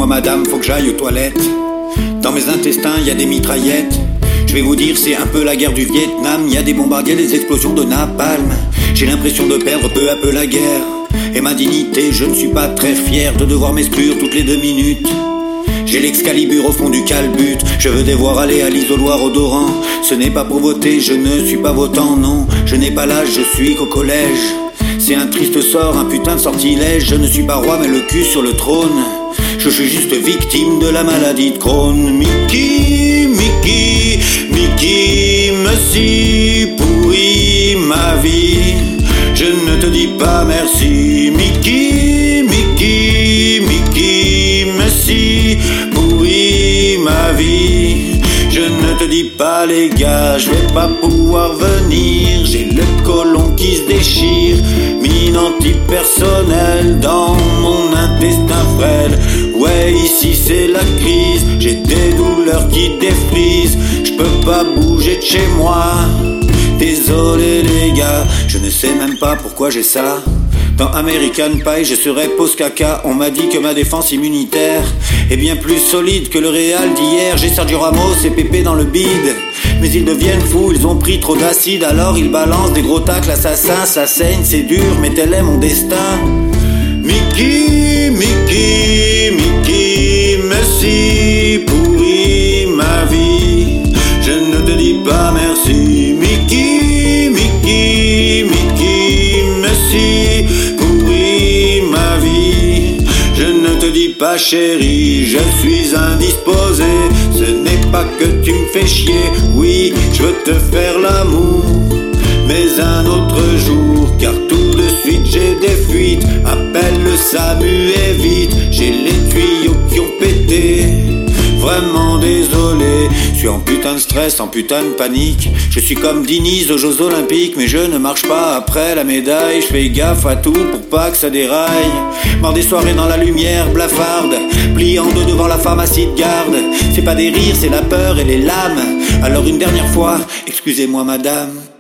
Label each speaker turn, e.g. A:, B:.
A: Excusez-moi madame, faut que j'aille aux toilettes. Dans mes intestins, y a des mitraillettes. Je vais vous dire, c'est un peu la guerre du Vietnam. Y a des bombardiers, des explosions de napalm. J'ai l'impression de perdre peu à peu la guerre. Et ma dignité, je ne suis pas très fier de devoir m'exclure toutes les 2 minutes. J'ai l'excalibur au fond du calbut. Je veux devoir aller à l'isoloir odorant. Ce n'est pas pour voter, je ne suis pas votant, non. Je n'ai pas l'âge, je suis qu'au collège. C'est un triste sort, un putain de sortilège. Je ne suis pas roi mais le cul sur le trône. Je suis juste victime de la maladie de Crohn. Mickey, Mickey, Mickey, merci pourri ma vie. Je ne te dis pas merci. Mickey, Mickey, Mickey, merci pourri ma vie. Je ne te dis pas les gars, je vais pas pouvoir venir. J'ai le côlon qui se déchire, mine antipersonnelle dans mon intestin frêle. Ouais, ici c'est la crise, j'ai des douleurs qui défrisent. Je peux pas bouger de chez moi. Désolé les gars, je ne sais même pas pourquoi j'ai ça. Dans American Pie, je serais post-caca. On m'a dit que ma défense immunitaire est bien plus solide que le Real d'hier. J'ai Sergio Ramos et Pépé dans le bide. Mais ils deviennent fous, ils ont pris trop d'acide. Alors ils balancent des gros tacles assassins. Ça saigne, c'est dur, mais tel est mon destin. Mickey, Mickey, Mickey, merci pourri ma vie. Je ne te dis pas merci. Mickey, Mickey, Mickey, merci pourri ma vie. Je ne te dis pas chérie, je suis indisposé. Ce n'est pas que tu me fais chier. Oui, je veux te faire l'amour, mais un autre jour, car tout de suite j'ai des fuites. Appelle le SAMU et vite, j'ai les tuyaux qui ont pété. Vraiment désolé, je suis en putain de stress, en putain de panique. Je suis comme Diniz aux Jeux Olympiques, mais je ne marche pas après la médaille. Je fais gaffe à tout pour pas que ça déraille. Mort des soirées dans la lumière blafarde, plié en deux devant la pharmacie de garde. C'est pas des rires, c'est la peur et les lames. Alors une dernière fois, excusez-moi madame.